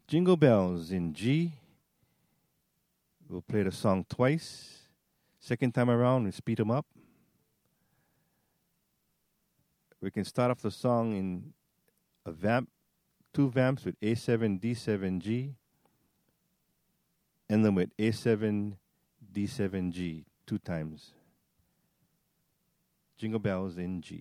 Jingle Bells in G. We'll play the song twice. Second time around, we speed them up. We can start off the song in a vamp, two vamps with A7, D7, G, and then with A7, D7, G, two times. Jingle Bells in G.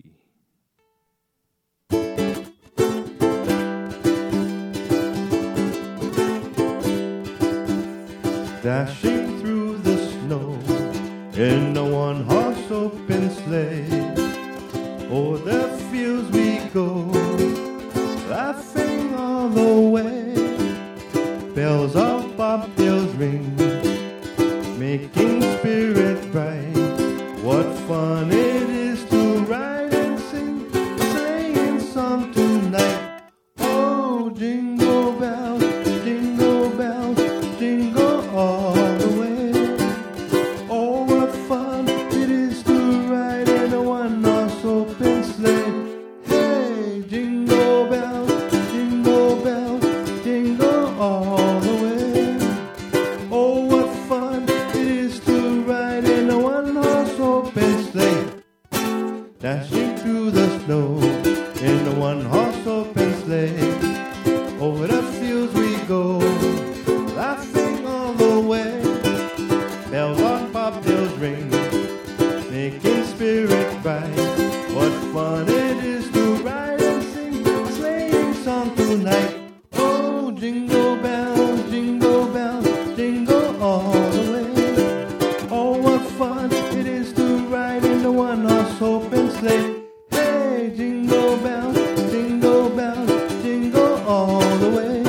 Dashing through the snow in a one-horse open sleigh, o'er the fields we go, laughing all the way. Bells of bobtails ring, making spirit bright. What fun it is to ride and sing a sleighing song tonight. Oh, jingle bells, jingle bells, jingle all the way. Oh, what fun it is to ride in a one-horse open sleigh. Hey, jingle bells, jingle bells, jingle all the way. Oh, what fun it is to ride in a one-horse open sleigh. Dashing through the snow in a one-horse open sleigh. Over the fields we go, laughing all the way. Bells on bobtails ring, making spirit bright. What fun it is to ride and sing a sleighing song tonight. Oh, jingle bells, jingle all the way. Oh, what fun it is to ride in the one-horse open sleigh. Hey, jingle bells, jingle all the way.